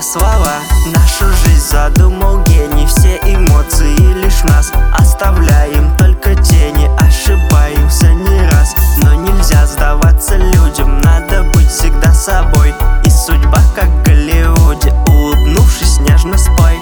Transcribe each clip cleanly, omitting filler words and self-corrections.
слова. Нашу жизнь задумал гений, все эмоции лишь в нас оставляем только тени. Ошибаемся не раз, но нельзя сдаваться людям, надо быть всегда собой. И судьба как в Голливуде, улыбнувшись, нежно спой.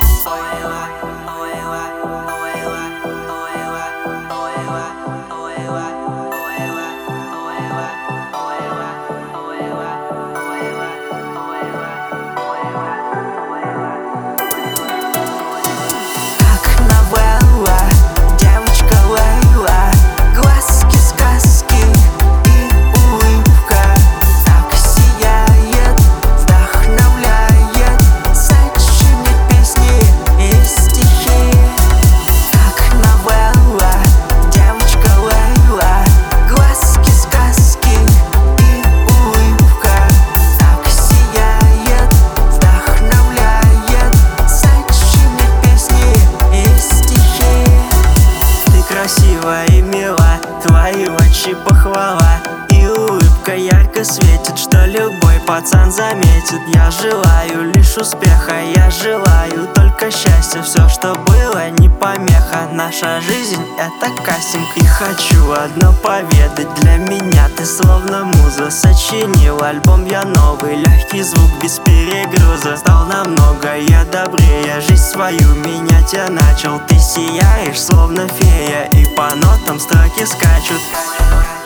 Красива и мила, твои очи похвала, и улыбка ярко светит, что любой пацан заметит. Я желаю лишь успеха, я желаю только счастья. Все, что было, не помеха. Наша жизнь — это кастинг. И хочу одно поведать, для меня ты словно муза. Сочинил альбом я новый, легкий звук без перегруза. Стал намного я добрее, жизнь свою менять я начал. Ты сияешь, словно фея, и по нотам строки скачут.